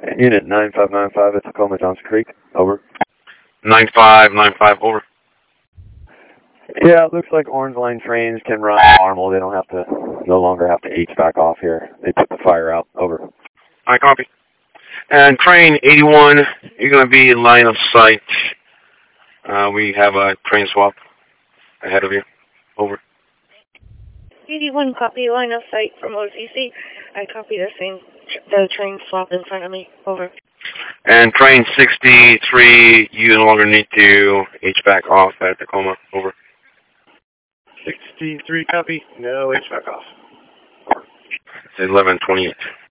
Unit 9595 at Tacoma Johnson Creek. Over. 9595, over. Yeah, it looks like Orange Line trains can run normal. They don't have to, no longer have to H-back off here. They put the fire out. Over. I copy. And train 81, you're going to be in line of sight. We have a train swap ahead of you. Over. 81, copy, line of sight from OCC. I copy the train swap in front of me. Over. And train 63, you no longer need to H-back off at Tacoma. Over. 63, copy. No, H back off. It's 11:28.